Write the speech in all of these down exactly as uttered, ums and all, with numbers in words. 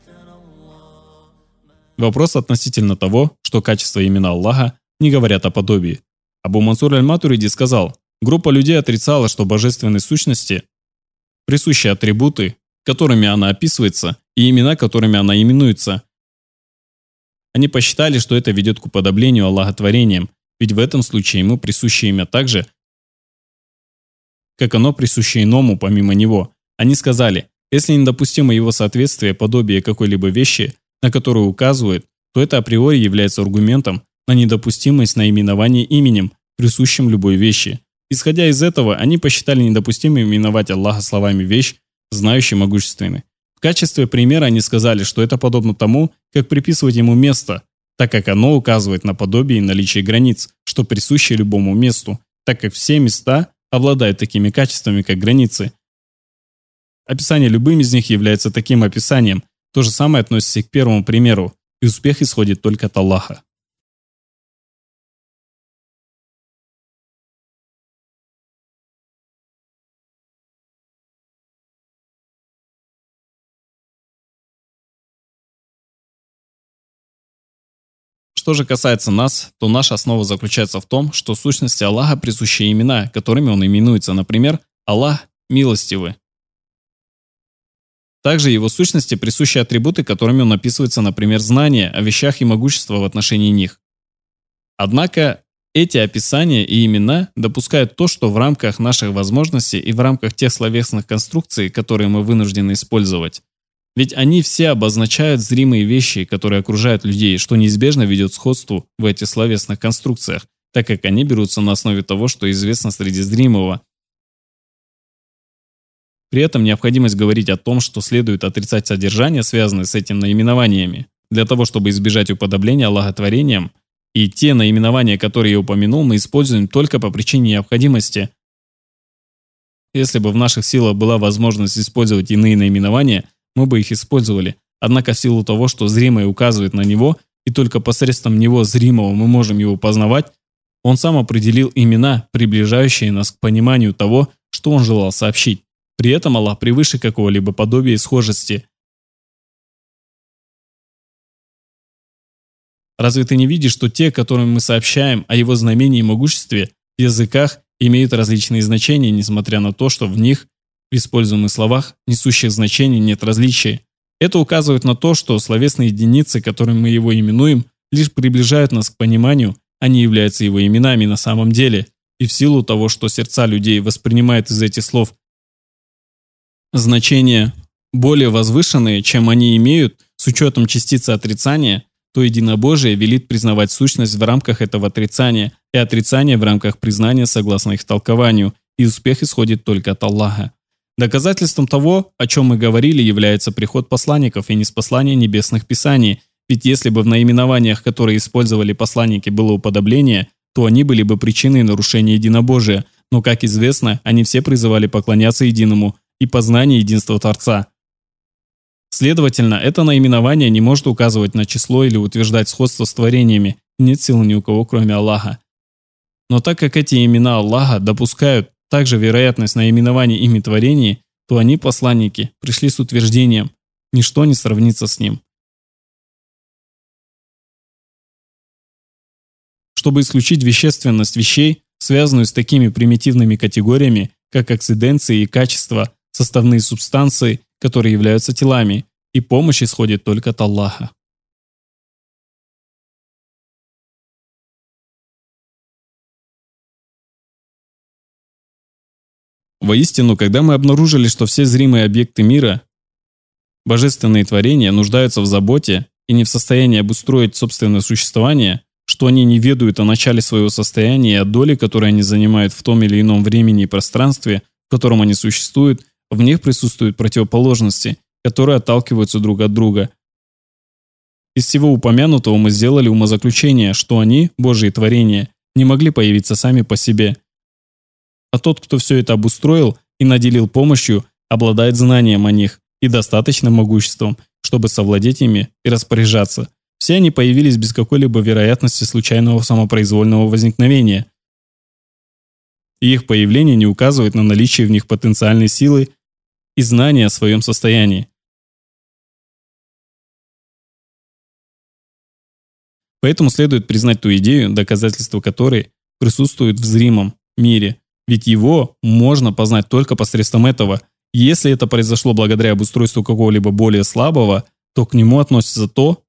Вопрос относительно того, что качества имена Аллаха не говорят о подобии. Абу Мансур аль-Матуриди сказал, группа людей отрицала, что божественной сущности присущи атрибуты, которыми она описывается, и имена, которыми она именуется. Они посчитали, что это ведет к уподоблению Аллаха творениям, ведь в этом случае ему присуще имя так же, как оно присуще иному помимо него. Они сказали, если недопустимо его соответствие подобие какой-либо вещи, на которую указывают, то это априори является аргументом на недопустимость наименования именем, присущим любой вещи. Исходя из этого, они посчитали недопустимым именовать Аллаха словами «вещь», знающий могущественный. В качестве примера они сказали, что это подобно тому, как приписывать ему место, так как оно указывает на подобие и наличие границ, что присуще любому месту, так как все места обладают такими качествами, как границы. Описание любым из них является таким описанием. То же самое относится и к первому примеру, и успех исходит только от Аллаха. Что же касается нас, то наша основа заключается в том, что сущности Аллаха присущи имена, которыми Он именуется, например, Аллах милостивый. Также его сущности присущи атрибуты, которыми он описывается, например, знание о вещах и могущество в отношении них. Однако эти описания и имена допускают то, что в рамках наших возможностей и в рамках тех словесных конструкций, которые мы вынуждены использовать. Ведь они все обозначают зримые вещи, которые окружают людей, что неизбежно ведет к сходству в этих словесных конструкциях, так как они берутся на основе того, что известно среди зримого. При этом необходимость говорить о том, что следует отрицать содержание, связанное с этими наименованиями, для того, чтобы избежать уподобления Аллаха творениям, и те наименования, которые я упомянул, мы используем только по причине необходимости. Если бы в наших силах была возможность использовать иные наименования, мы бы их использовали. Однако в силу того, что зримое указывает на него, и только посредством него зримого мы можем его познавать, он сам определил имена, приближающие нас к пониманию того, что он желал сообщить. При этом Аллах превыше какого-либо подобия и схожести. Разве ты не видишь, что те, которым мы сообщаем о его знамении и могуществе, в языках имеют различные значения, несмотря на то, что в них, в используемых словах, несущих значений нет различия? Это указывает на то, что словесные единицы, которыми мы его именуем, лишь приближают нас к пониманию, они являются его именами на самом деле. И в силу того, что сердца людей воспринимают из этих слов значения более возвышенные, чем они имеют, с учетом частицы отрицания, то единобожие велит признавать сущность в рамках этого отрицания и отрицание в рамках признания согласно их толкованию, и успех исходит только от Аллаха. Доказательством того, о чем мы говорили, является приход посланников и ниспослание небесных писаний, ведь если бы в наименованиях, которые использовали посланники, было уподобление, то они были бы причиной нарушения единобожия, но, как известно, они все призывали поклоняться единому и познание единства Творца. Следовательно, это наименование не может указывать на число или утверждать сходство с творениями, нет силы ни у кого, кроме Аллаха. Но так как эти имена Аллаха допускают также вероятность наименований ими творений, то они, посланники, пришли с утверждением «ничто не сравнится с ним». Чтобы исключить вещественность вещей, связанную с такими примитивными категориями, как акциденции и качества, составные субстанции, которые являются телами, и помощь исходит только от Аллаха. Воистину, когда мы обнаружили, что все зримые объекты мира, божественные творения, нуждаются в заботе и не в состоянии обустроить собственное существование, что они не ведают о начале своего состояния и о доле, которую они занимают в том или ином времени и пространстве, в котором они существуют, в них присутствуют противоположности, которые отталкиваются друг от друга. Из всего упомянутого мы сделали умозаключение, что они, Божьи творения, не могли появиться сами по себе. А тот, кто все это обустроил и наделил помощью, обладает знанием о них и достаточным могуществом, чтобы совладеть ими и распоряжаться. Все они появились без какой-либо вероятности случайного самопроизвольного возникновения. И их появление не указывает на наличие в них потенциальной силы и знания о своем состоянии. Поэтому следует признать ту идею, доказательства которой присутствуют в зримом мире, ведь его можно познать только посредством этого. И если это произошло благодаря обустройству какого-либо более слабого, то к нему относится то,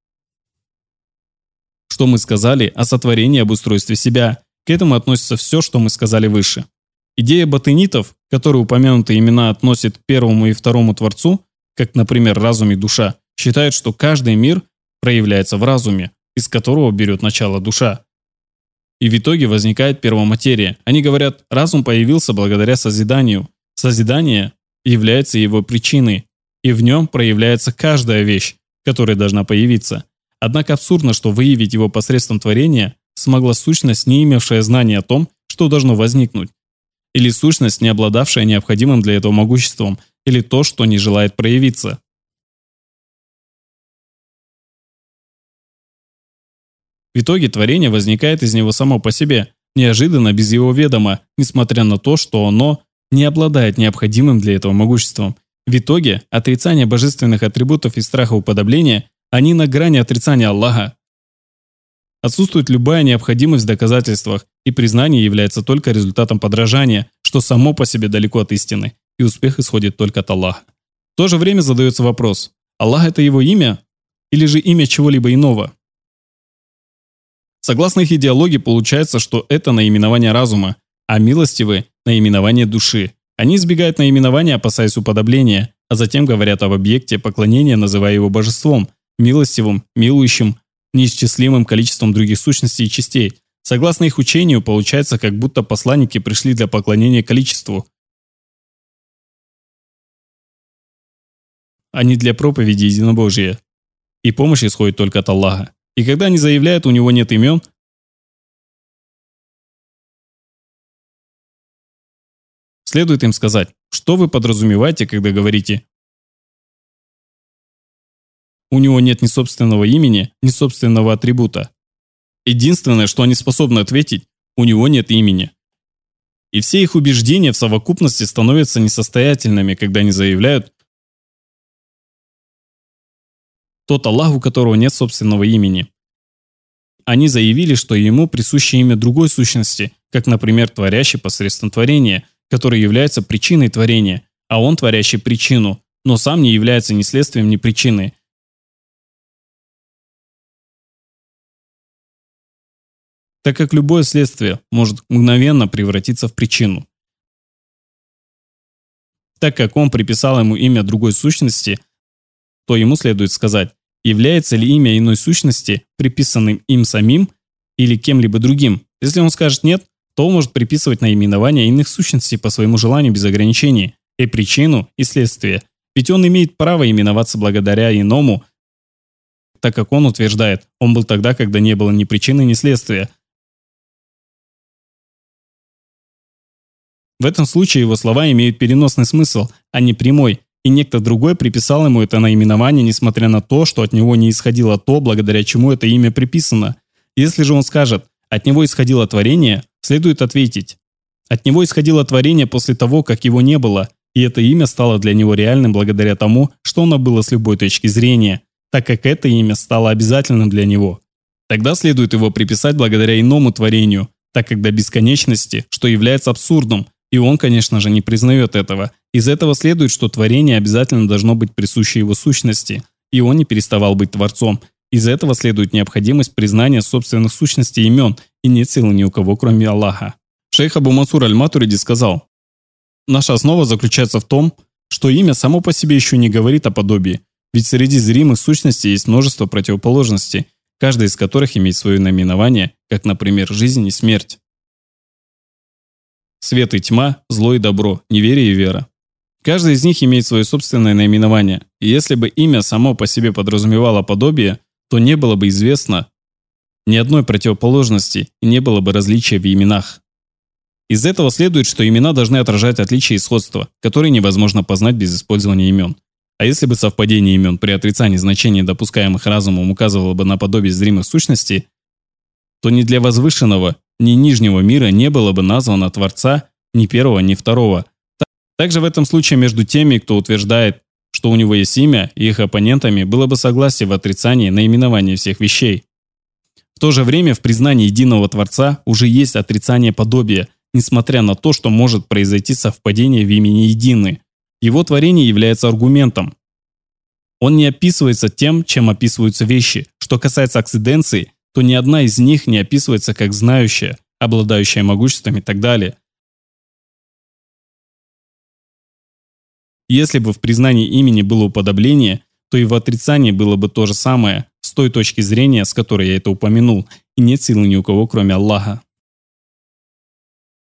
что мы сказали о сотворении и обустройстве себя. К этому относится все, что мы сказали выше. Идея батынитов, которые упомянутые имена относят к первому и второму Творцу, как, например, разум и душа, считают, что каждый мир проявляется в разуме, из которого берет начало душа. И в итоге возникает первоматерия. Они говорят, разум появился благодаря созиданию. Созидание является его причиной, и в нем проявляется каждая вещь, которая должна появиться. Однако абсурдно, что выявить его посредством творения смогла сущность, не имевшая знания о том, что должно возникнуть, или сущность, не обладавшая необходимым для этого могуществом, или то, что не желает проявиться. В итоге творение возникает из него само по себе, неожиданно, без его ведома, несмотря на то, что оно не обладает необходимым для этого могуществом. В итоге отрицание божественных атрибутов и страха уподобления, они на грани отрицания Аллаха. Отсутствует любая необходимость в доказательствах, и признание является только результатом подражания, что само по себе далеко от истины, и успех исходит только от Аллаха. В то же время задается вопрос, Аллах – это его имя или же имя чего-либо иного? Согласно их идеологии, получается, что это наименование разума, а милостивый – наименование души. Они избегают наименования, опасаясь уподобления, а затем говорят об объекте поклонения, называя его божеством, милостивым, милующим, неисчислимым количеством других сущностей и частей. Согласно их учению, получается, как будто посланники пришли для поклонения количеству, а не для проповеди единобожия. И помощь исходит только от Аллаха. И когда они заявляют, у него нет имен, следует им сказать, что вы подразумеваете, когда говорите «у него нет ни собственного имени, ни собственного атрибута». Единственное, что они способны ответить, у него нет имени. И все их убеждения в совокупности становятся несостоятельными, когда они заявляют «тот Аллах, у которого нет собственного имени». Они заявили, что ему присуще имя другой сущности, как, например, творящий посредством творения, который является причиной творения, а он творящий причину, но сам не является ни следствием, ни причиной. Так как любое следствие может мгновенно превратиться в причину. Так как он приписал ему имя другой сущности, то ему следует сказать, является ли имя иной сущности приписанным им самим или кем-либо другим. Если он скажет нет, то он может приписывать наименования иных сущностей по своему желанию без ограничений, и причину, и следствие. Ведь он имеет право именоваться благодаря иному, так как он утверждает, он был тогда, когда не было ни причины, ни следствия. В этом случае его слова имеют переносный смысл, а не прямой, и некто другой приписал ему это наименование, несмотря на то, что от него не исходило то, благодаря чему это имя приписано. Если же он скажет «от него исходило творение», следует ответить «от него исходило творение после того, как его не было, и это имя стало для него реальным благодаря тому, что оно было с любой точки зрения, так как это имя стало обязательным для него». Тогда следует его приписать благодаря иному творению, так как до бесконечности, что является абсурдом, и он, конечно же, не признает этого. Из этого следует, что творение обязательно должно быть присуще его сущности, и он не переставал быть Творцом. Из этого следует необходимость признания собственных сущностей имен, и нет силы ни у кого, кроме Аллаха. Шейх Абу Мансур Аль-Матуриди сказал, «Наша основа заключается в том, что имя само по себе еще не говорит о подобии, ведь среди зримых сущностей есть множество противоположностей, каждая из которых имеет свое наименование, как, например, жизнь и смерть. Свет и тьма, зло и добро, неверие и вера. Каждый из них имеет свое собственное наименование, и если бы имя само по себе подразумевало подобие, то не было бы известно ни одной противоположности и не было бы различия в именах. Из этого следует, что имена должны отражать отличия и сходства, которые невозможно познать без использования имен. А если бы совпадение имен при отрицании значений, допускаемых разумом, указывало бы на подобие зримых сущностей, то ни для возвышенного, ни нижнего мира не было бы названо Творца ни первого, ни второго. Также в этом случае между теми, кто утверждает, что у него есть имя, и их оппонентами было бы согласие в отрицании наименования всех вещей. В то же время в признании единого Творца уже есть отрицание подобия, несмотря на то, что может произойти совпадение в имени единый. Его творение является аргументом. Он не описывается тем, чем описываются вещи. Что касается акциденций, то ни одна из них не описывается как знающая, обладающая могуществом и так далее. Если бы в признании имени было уподобление, то и в отрицании было бы то же самое, с той точки зрения, с которой я это упомянул, и нет силы ни у кого, кроме Аллаха.